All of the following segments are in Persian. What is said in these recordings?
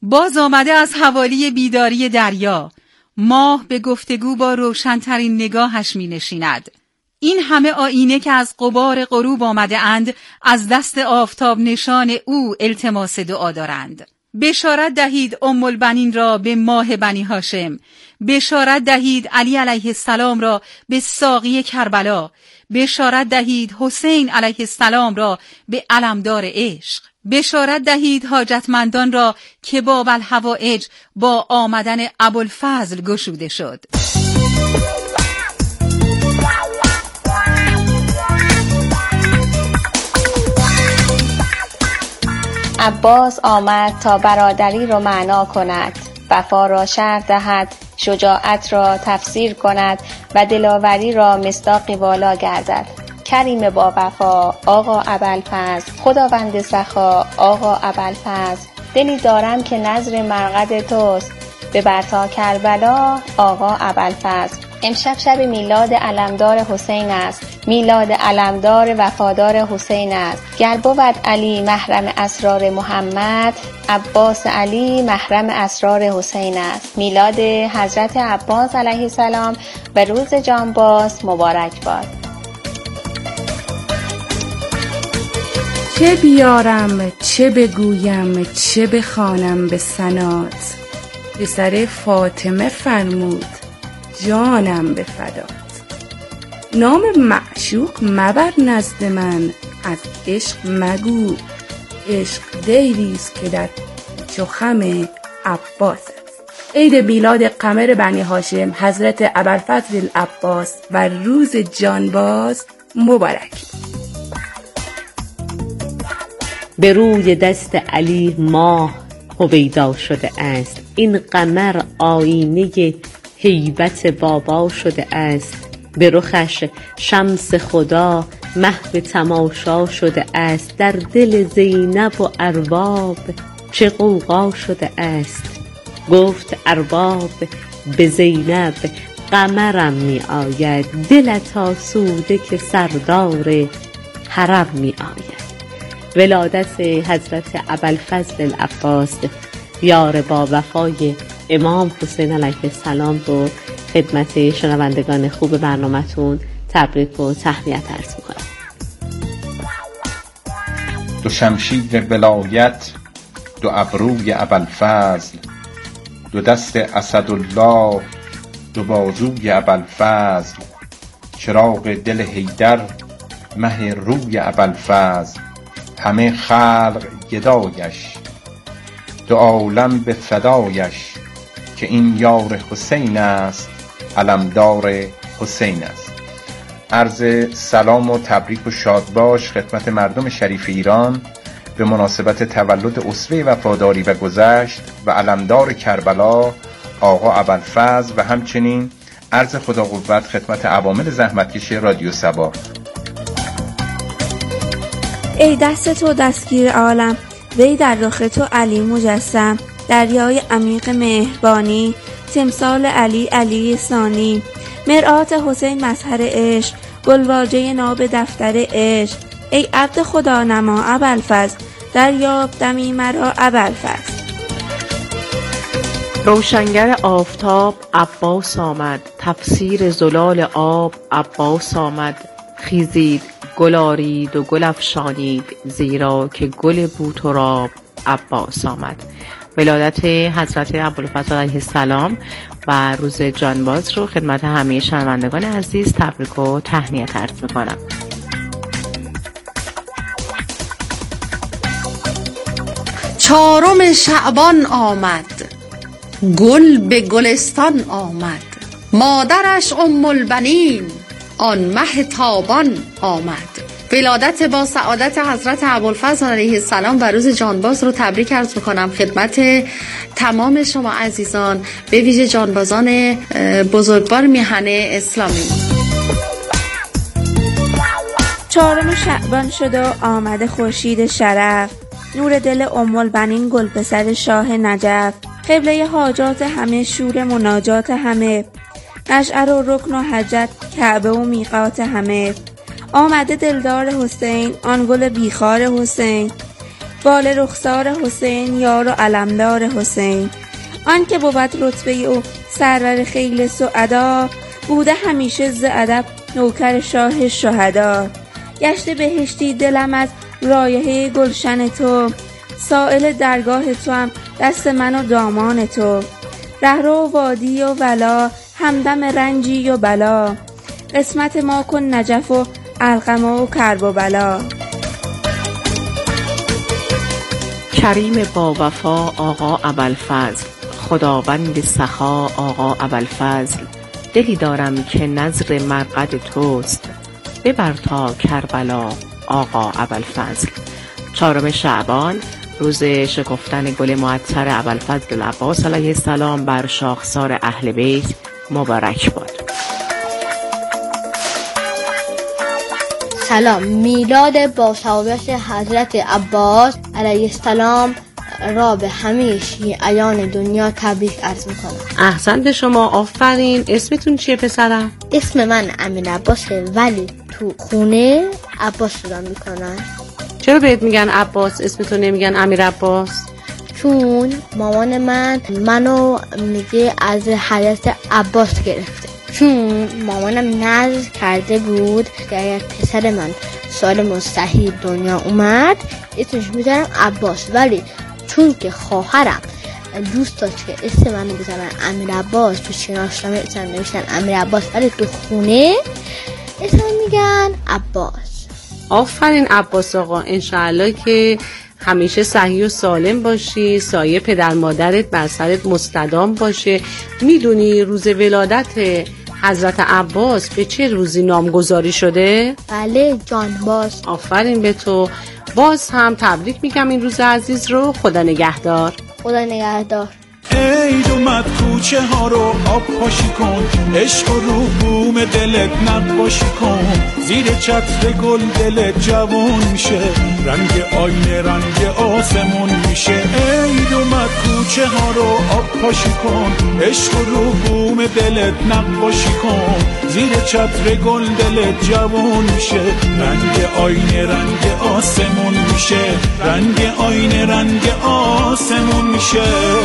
باز آمده از حوالی بیداری دریا. ماه به گفتگو با روشن‌ترین نگاهش می نشیند. این همه آینه که از غبار غروب آمده اند از دست آفتاب نشان او التماس دعا دارند. بشارت دهید ام البنین را به ماه بنی هاشم. بشارت دهید علی علیه السلام را به ساقی کربلا. بشارت دهید حسین علیه السلام را به علمدار عشق. بشارت دهید حاجتمندان را که باب الحوائج با آمدن ابوالفضل گشوده شد. عباس آمد تا برادری را معنا کند، وفا را شرح دهد، شجاعت را تفسیر کند و دلاوری را مصداقی والا گردد. کریم با وفا آقا ابوالفضل، خداوند سخا آقا ابوالفضل، دلی دارم که نظر مرقد توست، به برتا کربلا آقا ابوالفضل. امشب شب میلاد علمدار حسین است، میلاد علمدار وفادار حسین است. گر بود علی محرم اسرار محمد، عباس علی محرم اسرار حسین است. میلاد حضرت عباس علیه السلام و روز جانباز مبارک باد. چه بیارم چه بگویم چه بخوانم به ثنات، پسر فاطمه فرمود جانم به فدات. نام معشوق مبر نزد من، از عشق مگو، عشق دیریست که در چو خم عباس است. عید میلاد قمر بنی هاشم حضرت ابوالفضل العباس و روز جانباز مبارک. به روی دست علی ماه هویدا شده است، این قمر آینه هیبت بابا شده است. به رخش شمس خدا محو تماشا شده است، در دل زینب و ارباب چه غوغا شده است. گفت ارباب به زینب قمرم می آید، دلت آسوده که سردار حرم می آید. ولادت حضرت ابوالفضل العباس یار با وفای امام حسین علیه السلام رو خدمت شنوندگان خوب برنامه‌تون تبریک و تهنیت عرض می‌کنم. دو شمشیر ولایت، دو ابروی ابوالفضل، دو دست اسدالله، دو بازوی ابوالفضل، چراغ دل حیدر، مه روی ابوالفضل، همه خلق گدایش، دو عالم به فدایش، که این یار حسین است، علمدار حسین است. عرض سلام و تبریک و شادباش خدمت مردم شریف ایران به مناسبت تولد اسوه وفاداری و گذشت و علمدار کربلا آقا ابوالفضل و همچنین عرض خدا قوت خدمت عوامل زحمتکش رادیو صبا. ای دست تو دستگیر عالم، وی در رخ تو علی مجسم، دریای عمیق مهربانی، تمثال علی علی ثانی، مرآت حسین مظهر عشق، گلواژه ناب دفتر عشق. ای عبد خدا نما ابوالفضل، دریاب دمی مرا ابوالفضل. روشنگر آفتاب عباس آمد، تفسیر زلال آب عباس آمد. خیزید گل آرید و گل افشانید، زیرا که گل بو تراب عباس آمد. ولادت حضرت ابوالفضل علیه السلام و روز جانباز رو خدمت همه شنوندگان عزیز تبریک و تهنیت عرض می‌کنم. چهارم شعبان آمد، گل به گلستان آمد، مادرش ام البنین آن مه تابان آمد. ولادت با سعادت حضرت ابوالفضل علیه السلام و روز جانباز رو تبریک عرض می‌کنم خدمت تمام شما عزیزان، به ویژه جانبازان بزرگوار میهن اسلامی. 4 شعبان شد و آمد خورشید شرف، نور دل ام البنین گل پسر شاه نجف، قبله حاجات همه، شور مناجات همه، مشعر و رکن و حجت، کعبه و میقات همه. آمده دلدار حسین، آن گل بیخار حسین، بال رخسار حسین یار و علمدار حسین. آن که بود رتبه او سرور خیل سعدا، بوده همیشه ز ادب نوکر شاه شهدا. گشته بهشتی دلم از رایحه گلشن تو، سائل درگاه تو هم دست من و دامان تو. رهرو وادی و ولا همدم رنجی و بلا، قسمت ما کن نجف و علقمه و کرب و بلا. کریم با وفا آقا ابوالفضل، خداوند سخا آقا ابوالفضل. دلی دارم که نذر مرقد توست، ببر تا کربلا آقا ابوالفضل. 4 شعبان روز شکفتن گل معطر ابوالفضل العباس علیه السلام بر شاخسار اهل بیت مبارک باد. سلام. میلاد با ثوابت حضرت عباس علیه السلام را به همه شیعیان دنیا تبریک عرض میکنم. احسن به شما، آفرین. اسمتون چیه پسرم؟ اسم من امیر عباسه، ولی تو خونه عباس صدا میکنن. چرا بهت میگن عباس، اسمتون نمیگن امیر عباس؟ چون مامان منو میگه از حضرت عباس گرفته، چون مامانم نذر کرده بود که اگر پسر من سالم صحیح دنیا اومد اسمش میذارم عباس، ولی چون که خواهرم دوست داشت که اسم منو بزنن امیر عباس، تو شناسنامه اسم نوشتن امیر عباس، ولی تو خونه اسم میگن عباس. آفرین عباس آقا، انشاءالله که همیشه صحیح و سالم باشی، سایه پدر مادرت بر سرت مستدام باشه. میدونی روز ولادت حضرت عباس به چه روزی نامگذاری شده؟ بله جان باز. آفرین به تو. باز هم تبریک میگم این روز عزیز رو. خدا نگهدار. خدا نگهدار. عید اومد کوچه ها رو آب پاشی کن، عشق و رو بوم دلت نقاشی کن، زیر چتر گل دلت جوون میشه، رنگ آینه رنگ آسمون میشه. عید اومد کوچه ها رو آب پاشی کن، عشق و رو بوم دلت نقاشی کن، زیر چتر گل دلت جوون میشه، رنگ آینه رنگ آسمون میشه، رنگ آینه رنگ آسمون میشه.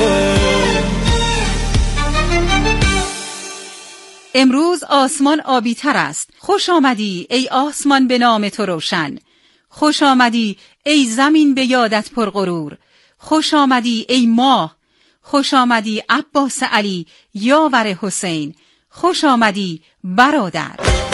امروز آسمان آبی تر است. خوش آمدی ای آسمان به نام تو روشن. خوش آمدی ای زمین به یادت پرغرور. خوش آمدی ای ماه. خوش آمدی عباس علی یاور حسین. خوش آمدی برادر.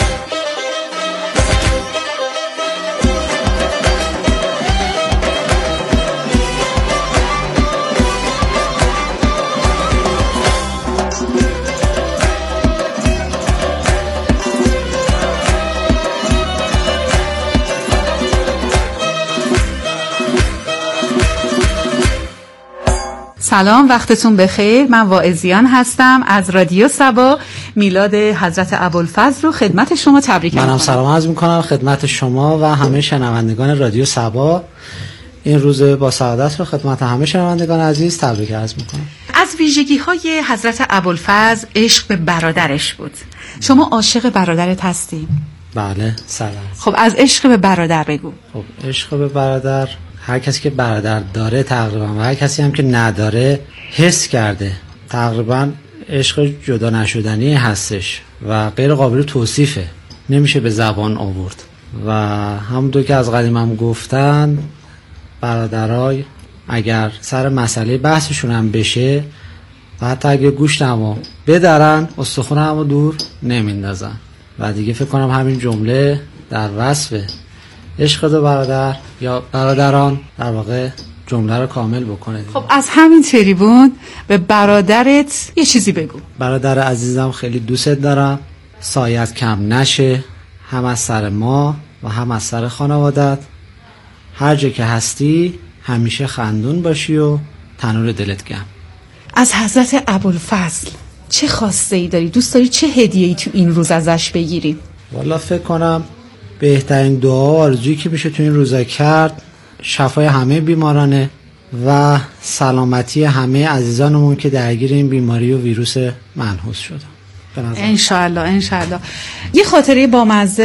سلام، وقتتون بخیر. من واعظیان هستم از رادیو صبا. میلاد حضرت ابوالفضل رو خدمت شما تبریک می‌کنم. منم سلام عرض می‌کنم خدمت شما و همه شنوندگان رادیو صبا. این روز با سعادت رو خدمت همه شنوندگان عزیز تبریک عرض می‌کنم. از ویژگی‌های حضرت ابوالفضل عشق به برادرش بود. شما عاشق برادرت هستی؟ بله، سلام. خب از عشق به برادر بگو. خب عشق به برادر، هر کسی که برادر داره تقریبا و هر کسی هم که نداره حس کرده، تقریبا عشق جدا نشدنی هستش و غیر قابل توصیفه، نمیشه به زبان آورد. و همونطور که از قدیم هم گفتن، برادرای اگر سر مسئله بحثشون هم بشه و حتی اگه گوشت همو بدرن استخون همو دور نمیندازن. و دیگه فکر کنم همین جمله در وصف عشق دو برادر یا برادران در واقع جمله رو کامل بکنه. خب از همین تریبون به برادرت یه چیزی بگو. برادر عزیزم خیلی دوست دارم، سایت کم نشه، هم از سر ما و هم از سر خانوادت. هر جا که هستی همیشه خندون باشی و تنور دلت گرم. از حضرت ابوالفضل چه خواسته ای داری؟ دوست داری چه هدیه‌ای تو این روز ازش بگیری؟ والا فکر کنم بهترین دعا و آرزویی که میشه تو این روزا کرد شفای همه بیمارانه و سلامتی همه عزیزانمون که درگیر این بیماری و ویروس منحوس شدن. انشالله انشالله. یه خاطره بامزه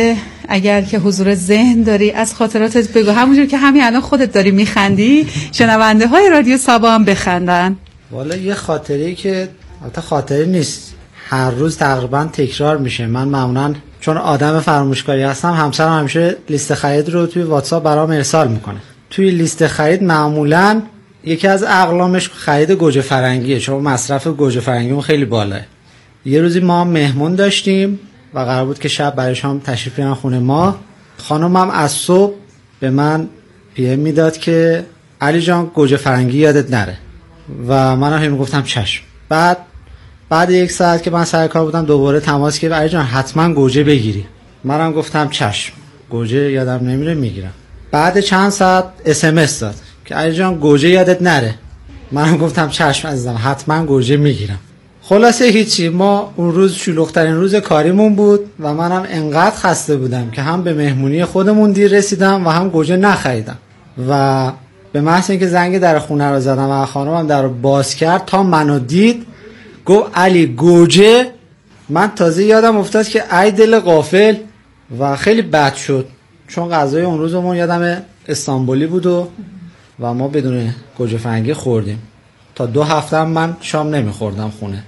اگر که حضور ذهن داری از خاطراتت بگو، همونجور که همین الان خودت داری میخندی شنونده های رادیو سبا هم بخندن. والا یه خاطری که البته خاطری نیست، هر روز تقریبا تکرار میشه. من معمولا چون آدم فراموشکاری هستم، همسرم همیشه لیست خرید رو توی واتساپ برام ارسال میکنه. توی لیست خرید معمولا یکی از اقلامش خرید گوجه فرنگیه، چون مصرف گوجه فرنگیمون خیلی بالاه. یه روزی ما مهمون داشتیم و قرار بود که شب برای شام تشریف بیارن خونه ما. خانمم از صبح به من پی ام میداد که علی جان گوجه فرنگی یادت نره و منم هم گفتم چشم. بعد یک ساعت که من سر کار بودم دوباره تماس گرفت علی جان حتما گوجه بگیری. منم گفتم چشم، گوجه یادم نمیره میگیرم. بعد چند ساعت SMS داد که علی جان گوجه یادت نره. منم گفتم چشم عزیزم، حتما گوجه میگیرم. خلاصه هیچی، ما اون روز شلوغ‌ترین روز کاریمون بود و منم انقدر خسته بودم که هم به مهمونی خودمون دیر رسیدم و هم گوجه نخریدم و به محض اینکه زنگ در خونه رو زدم و خانمم در رو باز کرد تا منو دید گفت علی گوجه. من تازه یادم افتاد که ای دل غافل و خیلی بد شد، چون غذای اون روزمون یادم استانبولی بود و ما بدون گوجه فرنگی خوردیم. تا 2 هفته هم من شام نمیخوردم خونه.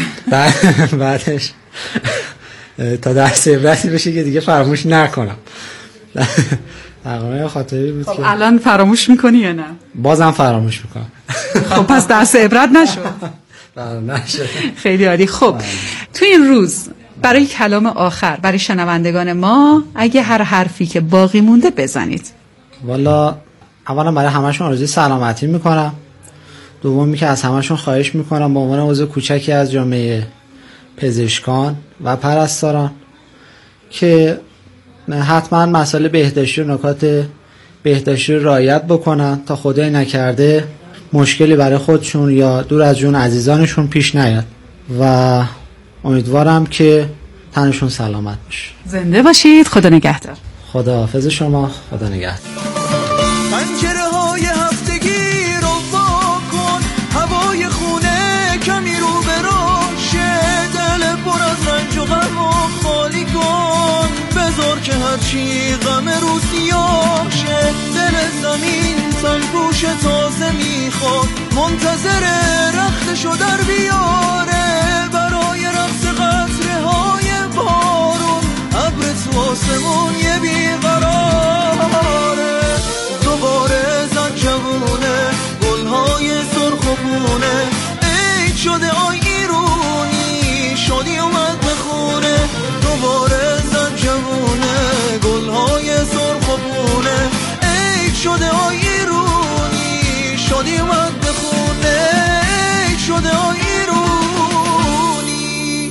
بعدش تا درس عبرتی بشه که دیگه فراموش نکنم. تقریبا خاطری بود که الان فراموش میکنی یا نه؟ بازم فراموش میکنم. خب پس درس عبرت نشد. نشد. خیلی عالی. خب تو این روز برای کلام آخر برای شنوندگان ما اگه هر حرفی که باقی مونده بزنید. والا اولا برای همشون آرزوی سلامتی میکنم. دومی که از همشون خواهش میکنم به عنوان عضو کوچکی از جامعه پزشکان و پرستاران که حتما مسائل بهداشتی و نکات بهداشتی رو رعایت بکنن تا خدای نکرده مشکلی برای خودشون یا دور از جون عزیزانشون پیش نیاد و امیدوارم که تنشون سلامت باشه. زنده باشید. خدا نگهدار. خدا حافظ شما. خدا نگهدار. که هرچی غم رو سیاه شه دل زمین سنگوش تازه میخواد منتظر رختشو در بیاره برای رقص قطره های بارون ابر تو آسمون یه بیقراره دوباره زد جوونه گلهای سرخ و بونه عید شده آی ایرونی شادی اومد بخونه دوباره زد جوونه گلهای سرخ و بونه عید شده آی ایرونی شادی اومد بخونه عید شده آی ایرونی.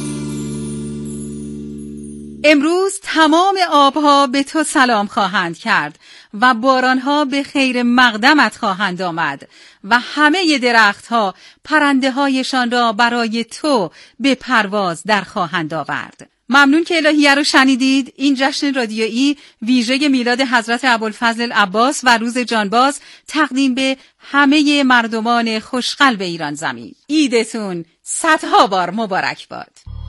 امروز تمام آبها به تو سلام خواهند کرد و بارانها به خیر مقدمت خواهند آمد و همه درختها پرنده هایشان را برای تو به پرواز در خواهند آورد. ممنون که الهیه رو شنیدید. این جشن رادیویی ویژه میلاد حضرت ابوالفضل عباس و روز جانباز تقدیم به همه مردمان خوشقلب ایران زمین. عیدتون صدها بار مبارک باد.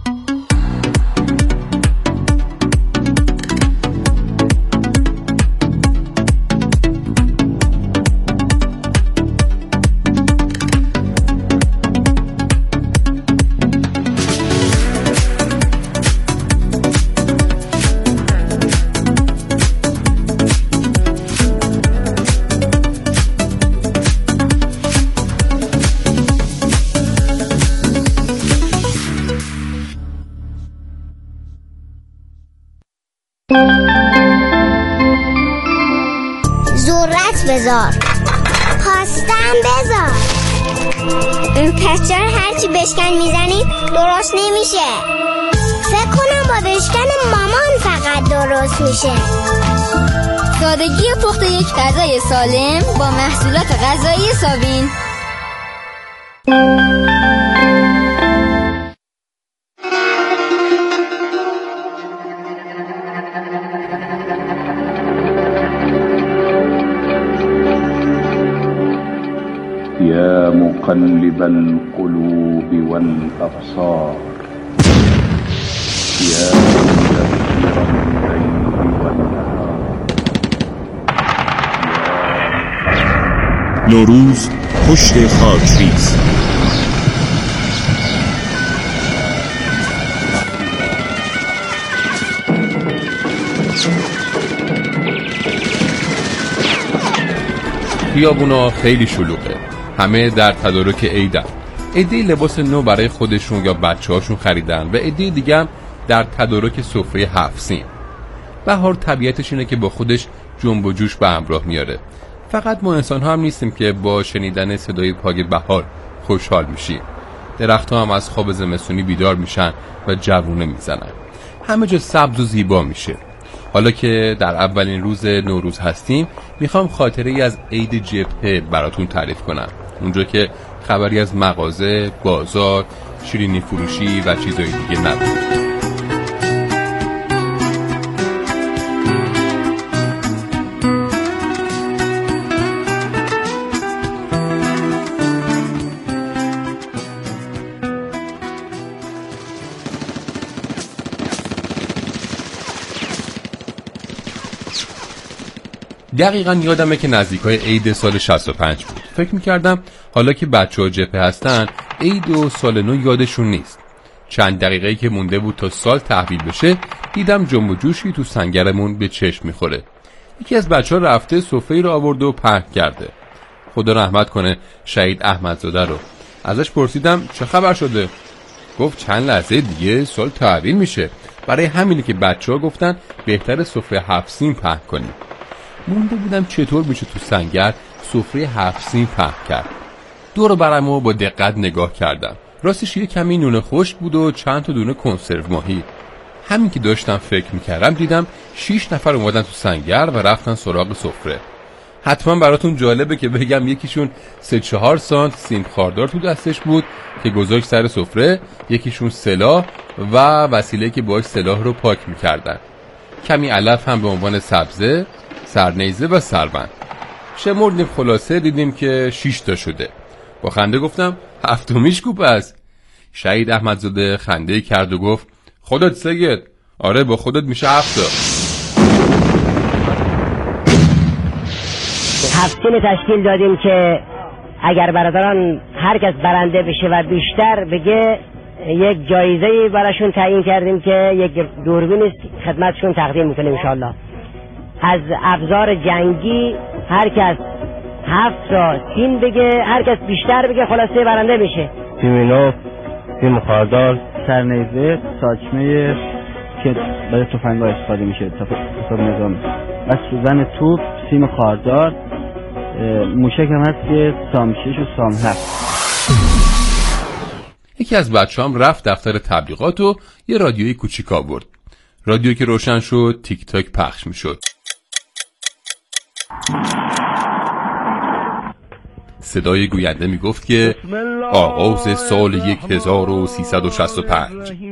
ذرت بذار خواستم بذار این پسچر هرچی بشکن میزنی درست نمیشه. فکر کنم با بشکن مامان فقط درست میشه. سادگی پخت یک غذای سالم با محصولات غذایی سابین. يا مقلب القلوب والأبصار يا مدبر نوروز پشت خاکریز. خیابونا خیلی شلوغه، همه در تدارک عیدن. عده‌ای لباس نو برای خودشون یا بچه‌هاشون خریدن و عده دیگه هم در تدارک سفره 7 سین. بهار طبیعتش اینه که با خودش جنب و جوش به همراه میاره. فقط ما انسان‌ها هم نیستیم که با شنیدن صدای پاگ بهار خوشحال میشیم. درخت‌ها هم از خواب زمستونی بیدار میشن و جوونه میزنن. همه جا سبز و زیبا میشه. حالا که در اولین روز نوروز هستیم، میخوام خاطره‌ای از عید جبهه براتون تعریف کنم. اونجا که خبری از مغازه، بازار، شیرینی فروشی و چیزای دیگه نبود. دقیقاً یادمه که نزدیکای عید سال 65 بود. فکر میکردم حالا که بچه‌ها جبهه هستن، عید و سال نو یادشون نیست. چند دقیقه‌ای که مونده بود تا سال تحویل بشه، دیدم جنب و جوشی تو سنگرمون به چشم میخوره. یکی از بچه‌ها رفته سفره‌ای رو آورد و پهن کرده. خدا رحمت کنه شهید احمدزاده رو. ازش پرسیدم چه خبر شده؟ گفت چند لحظه دیگه سال تحویل میشه. برای همینه که بچه‌ها گفتن بهتره سفره 7 سین پهن کنیم. مونده بودم چطور میشه تو سنگر سفره 7 سین پهن کرد. دور و برمو با دقت نگاه کردم. راستش یه کمی نون خشک بود و چند تا دونه کنسرو ماهی. همین که داشتم فکر میکردم دیدم 6 نفر اومدن تو سنگر و رفتن سراغ سفره. حتما براتون جالبه که بگم یکیشون 3-4 سانت سیم خاردار تو دستش بود که گذاشت سر سفره، یکیشون سلاح و وسیله‌ای که باهاش سلاح رو پاک میکردن. کمی علف هم به عنوان سبزه، سرنیزه و سربند. شمردیم، خلاصه دیدیم که 6 تا شده. با خنده گفتم 7میش کوب است. شهید احمدزاده خنده کرد و گفت خودت سید. آره با خودت میشه 7 تا. 7 سین تشکیل دادیم که اگر برادران هر کس برنده بشه و بیشتر بگه یک جایزه‌ای براشون تعیین کردیم که یک دوربین خدمتشون تقدیم میکنیم انشالله. از ابزار جنگی هر کس 7 تا سین بگه، هر کس بیشتر بگه خلاصه برنده میشه. سیم سیم خاردار، سرنیزه، ساچمه که برای تفنگ‌ها استفاده میشه، تفنگ نظامی، و سوزن توپ، سیم خاردار، موشک هم هست که سام 6 و سام 7. یکی از بچه‌هام رفت دفتر تبلیغات و یه رادیوی کوچیک آورد. رادیو که روشن شد تیک تاک پخش میشد. صدای گوینده میگفت که آغاز سال 1365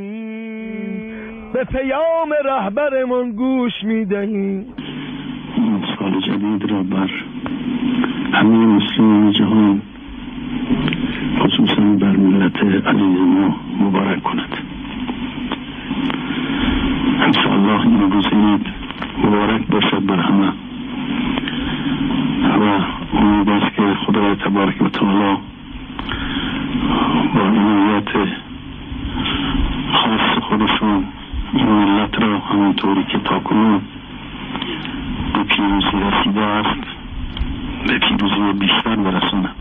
به پیام رهبرمون گوش میدهیم. سال جدید را بر همه مسلمان جهان خصوصا بر ملت عزیز ما مبارک کند. انشاءالله این روز عید مبارک باشد بر همه و امید است که خدای تبارک و تعالی با عنایت خاص خودشون این ملت را همونطوری که تاکنون به پیروزی رسیده است به پیروزی بیشتر برساند.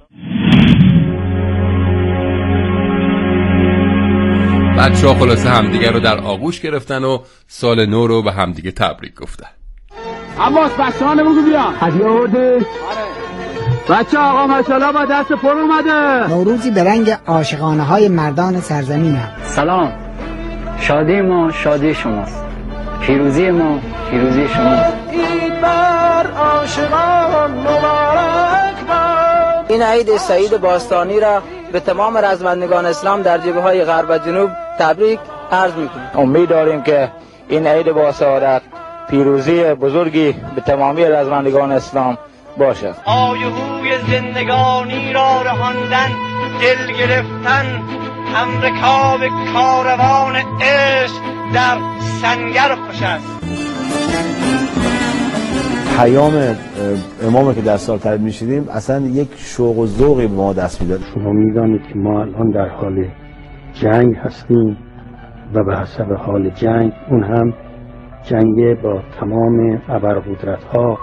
بچه‌ها خلاصه همدیگه رو در آغوش گرفتن و سال نو رو به همدیگه تبریک گفتن. عباس بچه‌ها نمو بیان. هدیه آوردی؟ آره. بچه آقا ماشاءالله با دست پر اومده. نوروزی به رنگ عاشقانه های مردان سرزمینم. سلام. شادی ما شادی شماست. پیروزی ما پیروزی شماست. عید بر عاشقان مبارک باد. این عید سعید باستانی را به تمام رزمندگان اسلام در جبهه‌های غرب و جنوب تبریک عرض می‌کنیم. امید داریم که این عید با سعادت پیروزی بزرگی به تمامی رزمندگان اسلام باشد. آیهوی زندگانی را رهاندن، دل گرفتن، هم رکاب کاروان عشق در سنگر خوش است. پیام امامی که در سال تبریک می‌شیدیم اصلا یک شوق و ذوقی به ما دست میداد. شما می‌دانید که ما الان در حال جنگ هستیم و به حسب حال جنگ، اون هم جنگ با تمام ابرقدرت‌ها.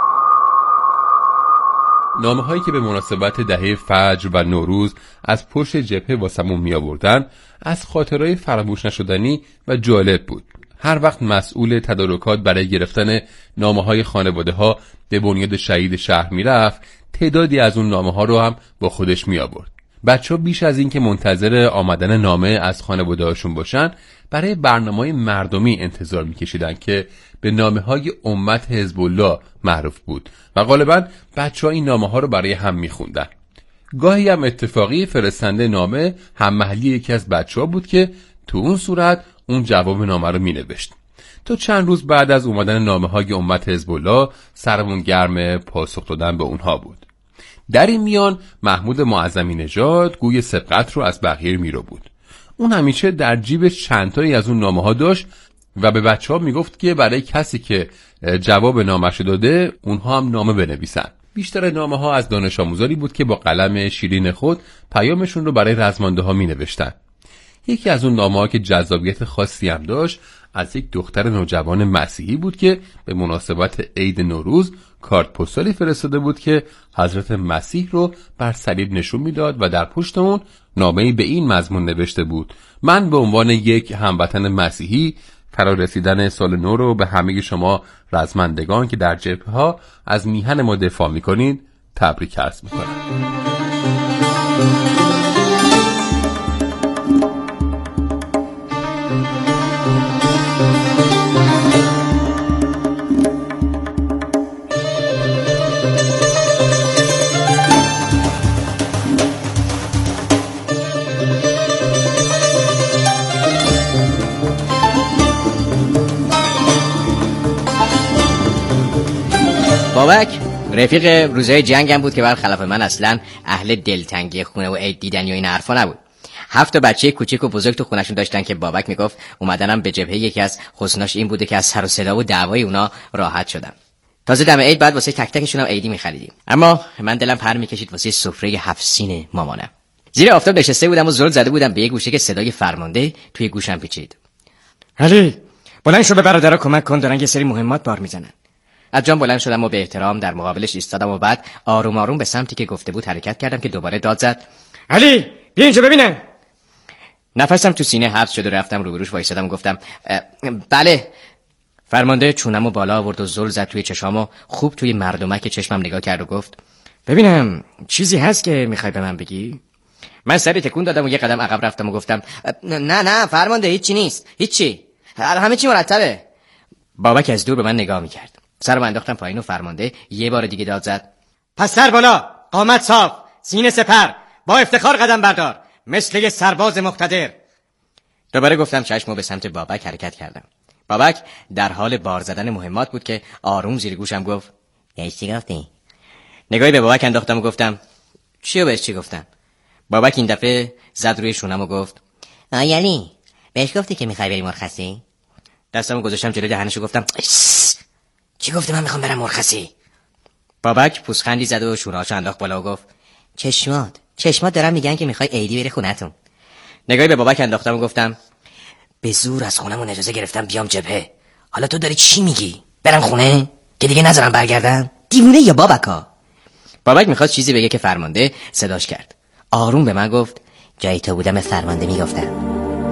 نامه‌هایی که به مناسبت دهه فجر و نوروز از پشت جبهه واسمون می‌آوردن از خاطرهای فراموش نشدنی و جالب بود. هر وقت مسئول تدارکات برای گرفتن نامه‌های خانواده‌ها به بنیاد شهید شهر میرفت، تعدادی از اون نامه‌ها رو هم با خودش می‌آورد. بچه‌ها بیش از این که منتظر آمدن نامه از خانواده‌هاشون باشن، برای برنامه‌های مردمی انتظار می‌کشیدن که به نامه‌های امت حزب الله معروف بود و غالباً بچه‌ها این نامه‌ها رو برای هم می‌خوندن. گاهی هم اتفاقی فرستنده نامه هم محلی یکی از بچه‌ها بود که تو اون صورت اون جواب نامه رو می‌نوشت. تو چند روز بعد از اومدن نامه‌های امت حزب الله سرمون گرم پاسخ دادن به اونها بود. در این میان محمود معظمی نژاد گوی سبقت رو از بقیه میرو بود. اون همیشه در جیبش چندتایی از اون نامه‌ها داشت و به بچه‌ها میگفت که برای کسی که جواب نامه‌ش داده اونها هم نامه بنویسن. بیشتر نامه‌ها از دانش آموزانی بود که با قلم شیرین خود پیامشون رو برای رزمنده‌ها می‌نوشتن. یکی از اون نامه‌ها که جذابیت خاصی هم داشت از یک دختر نوجوان مسیحی بود که به مناسبت عید نوروز کارت پستالی فرستاده بود که حضرت مسیح رو بر صلیب نشون میداد و در پشت اون نامه‌ای به این مضمون نوشته بود: من به عنوان یک هموطن مسیحی فرا رسیدن سال نو رو به همه شما رزمندگان که در جبهه‌ها از میهن ما دفاع می‌کنید تبریک عرض می‌کنم. بابک رفیق روزای جنگم بود که برخلاف من اصلا اهل دلتنگی خونه و عید دیدن یا این حرفا نبود. 7 بچه کوچیک و بزرگ تو خونه‌شون داشتن که بابک میگفت اومدنم به جبهه یکی از حسناش این بوده که از سر و صدا و دعوای اونا راحت شدم. تازه دم عید بعد واسه تک تکشون هم عیدی می‌خریدیم. اما من دلم پر می‌کشید واسه سفره 7 سین مامانم. زیر آفتاب نشسته بودم و زل زده بودم به یه گوشه که صدای فرمانده توی گوشم پیچید. علی بلند شو به برادرها کمک کن، دارن یه سری مهمات بار میزنن. از جام بلند شدم و به احترام در مقابلش ایستادم و بعد آروم آروم به سمتی که گفته بود حرکت کردم که دوباره داد زد: علی بیا اینجا ببینم. نفسم تو سینه حبس شد و رفتم روبروش وایسادم و گفتم بله. فرمانده چونمو بالا آورد و زل زد توی چشامو، خوب توی مردمک چشمم نگاه کرد و گفت: ببینم چیزی هست که میخوای به من بگی؟ من سری تکون دادم و یه قدم عقب رفتم و گفتم نه فرمانده هیچی نیست، هیچی، همه چی مرتبه. بابک از دور به من نگاه میکرد. سرم انداختم پایین و فرمانده یه بار دیگه داد زد: پس سر بالا، قامت صاف، سینه سپر، با افتخار قدم بردار، مثل یه سرباز مقتدر. دوباره گفتم چشمو به سمت بابک حرکت کردم. بابک در حال بار زدن مهمات بود که آروم زیر گوشم گفت: چی گفتی؟ نگاهی به بابک انداختم و گفتم: چیو بهش چی گفتم؟ بابک این دفعه زد روی شونم و گفت: یعنی بهش گفتی که میخوای بری مرخصی؟ دستمو گذاشتم جلوی دهنش و گفتم: چی گفته من میخوام برم مرخصی؟ بابک پوزخندی زد و شونه‌هاشو انداخت بالا و گفت: چشمات دارن میگن که میخوای عیدی بری خونتون. نگاهی به بابک انداختم و گفتم: به زور از خونمون اجازه گرفتم بیام جبهه، حالا تو داری چی میگی؟ برم خونه که دیگه نذارم برگردم؟ دیوونه یا بابکا؟ بابک میخواست چیزی بگه که فرمانده صداش کرد. آروم به من گفت: جای تو بودم فرمانده میگفتم.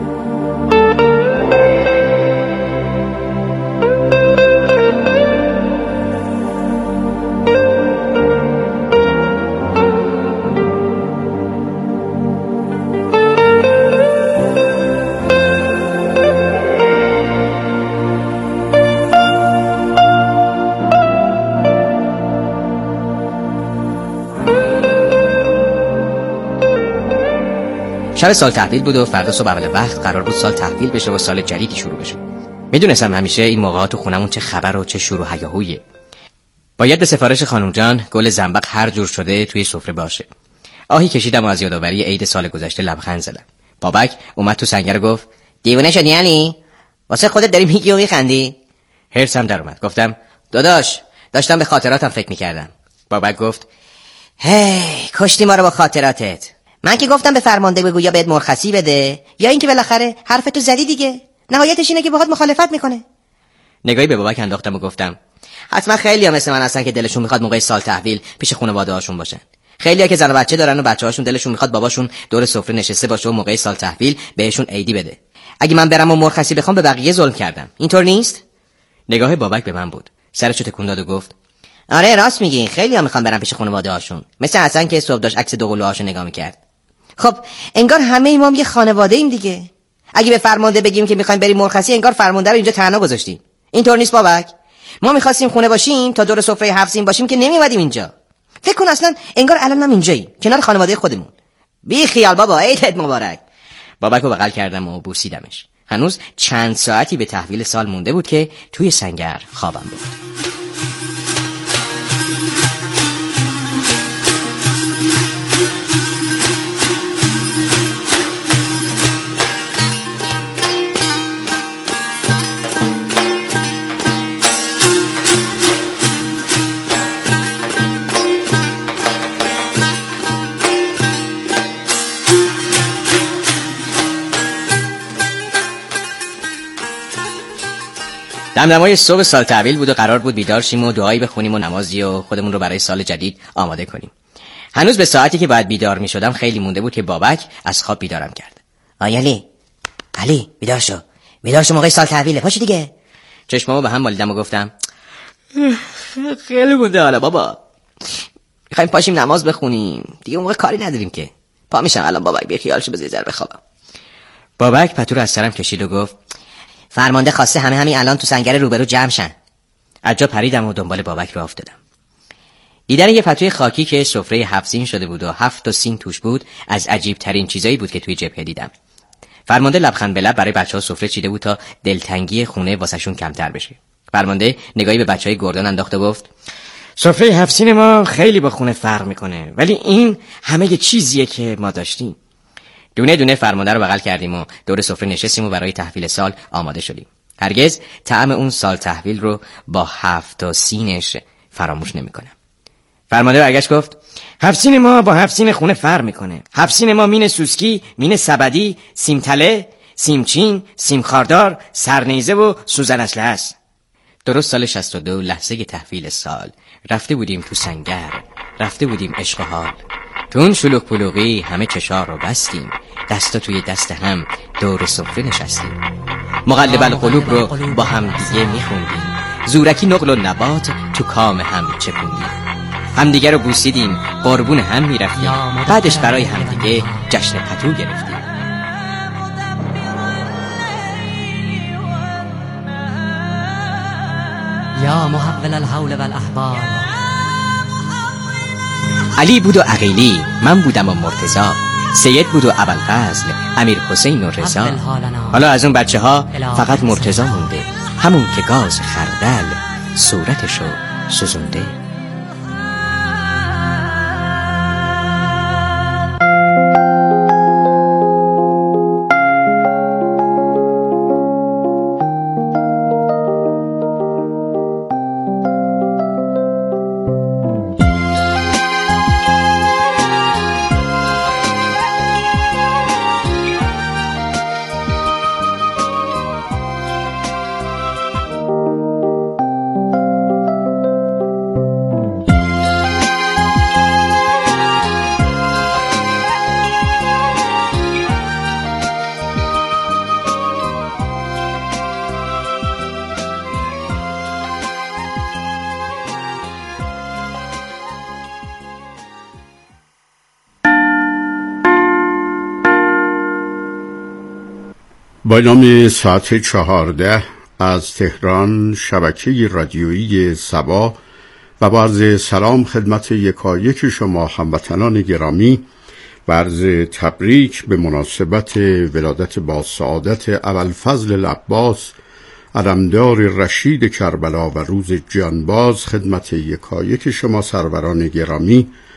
شب سال تحویل بود و فردا صبح اول وقت قرار بود سال تحویل بشه و سال جدیدی شروع بشه. میدونستم همیشه این موقعا تو خونمون چه خبر و چه شور و هیاهویه. باید به سفارش خانم جان گل زنبق هر جور شده توی سفره باشه. آهی کشیدم و از یادآوری عید سال گذشته لبخند زدم. بابک اومد تو سنگر و گفت: دیوونه شدی علی؟ واسه خودت داری میگی و میخندی؟ حرصم در اومد. گفتم داداش داشتم به خاطراتم فکر میکردم. بابک گفت هی کشتی ما رو با خاطراتت. من که گفتم به فرمانده بگو یا بهت مرخصی بده یا اینکه بالاخره حرفتو زدی دیگه. نهایتش اینه که باهات مخالفت میکنه. نگاهی به بابک انداختم و گفتم حتما خیلی‌ها مثل من هستن که دلشون میخواد موقع سال تحویل پیش خانواده هاشون باشن. خیلی‌ها که زن و بچه دارن و بچه‌هاشون دلشون میخواد باباشون دور سفره نشسته باشه و موقع سال تحویل بهشون عیدی بده. اگه من برم و مرخصی بخوام به بقیه ظلم کردم. اینطور نیست؟ نگاه بابک به من بود. سرشو تکون داد و گفت آره راست میگی، خیلی‌ها میخوان برن پیش خانواده هاشون. مثل حسن که صبح داشت عکس دوقلوهاشو نگاه میکرد. خب انگار همه ما یه خانواده ایم دیگه. اگه به فرمانده بگیم که میخوایم بریم مرخصی انگار فرمانده رو اینجا تنها گذاشتیم. اینطور نیست بابک؟ ما میخواستیم خونه باشیم تا دور سفره 7 سین باشیم که نمیومدیم اینجا. فکر کن اصلا انگار الانم اینجایی کنار خانواده خودمون. بی خیال بابا، عیدت مبارک. بابک رو بغل کردم و بوسیدمش. هنوز چند ساعتی به تحویل سال مونده بود که توی سنگر خوابم بود. دمدمای صبح سال تحویل بود و قرار بود بیدار شیم و دعایی بخونیم و نمازی و خودمون رو برای سال جدید آماده کنیم. هنوز به ساعتی که باید بیدار می شدم خیلی مونده بود که بابک از خواب بیدارم کرد. علی بیدار شو موقع سال تحویله، پاشو دیگه. چشمامو به هم مالیدم و گفتم خیلی مونده حالا بابا، میخوایم پاشیم نماز بخونیم دیگه، موقع کاری نداریم که. پا میشم الان بابک، بی خیال شو، بذار ذره بخوابم. بابک پتو رو از سرم کشید و گفت فرمانده خواسته همین الان تو سنگر روبرو جمع شن. از جا پریدم و دنبال بابک رو افتادم. دیدن یه پتوی خاکی که سفره 7 سین شده بود و 7 سین توش بود از عجیب ترین چیزایی بود که توی جبهه دیدم. فرمانده لبخند به لب برای بچه‌ها سفره چیده بود تا دلتنگی خونه واسهشون کمتر بشه. فرمانده نگاهی به بچهای گردن انداخت و گفت سفره 7 سین ما خیلی با خونه فرق میکنه، ولی این همه چیزیه که ما داشتیم. دونه دونه فرمانده رو بغل کردیم و دور سفره نشستیم و برای تحویل سال آماده شدیم. هرگز طعم اون سال تحویل رو با 7 سینش فراموش نمی‌کنم. فرمانده برگشت گفت 7 سین ما با 7 سین خونه فرق میکنه. 7 سین ما مین سوسکی، مین سبدی، سیمتله، سیمچین، سیم خاردار، سرنیزه و سوزن اسلحه است. درست سال 62 لحظه تحویل سال رفته بودیم تو سنگر، رفته بودیم عشق و حال. تو اون شلوغ پلوغی همه چشار رو بستیم، دستا توی دست هم دور سفره نشستیم. مقلب القلوب رو با هم دیگه میخوندیم، زورکی نقل و نبات تو کام هم چپوندیم. همدیگه رو بوسیدیم، قربون هم میرفتیم، بعدش برای همدیگه جشن پتو گرفتیم. یا محول الحول والاحوال. علی بود و عقیلی، من بودم و مرتضی، سید بود و ابوالفضل، امیر حسین و رضا. حالا از اون بچه ها فقط مرتضی مونده، همون که گاز خردل صورتشو سوزونده. با نام ساعت 14 از تهران شبکه رادیویی سبا و با عرض سلام خدمت یکایک شما هموطنان گرامی و عرض تبریک به مناسبت ولادت با سعادت ابوالفضل العباس علمدار رشید کربلا و روز جانباز خدمت یکایک شما سروران گرامی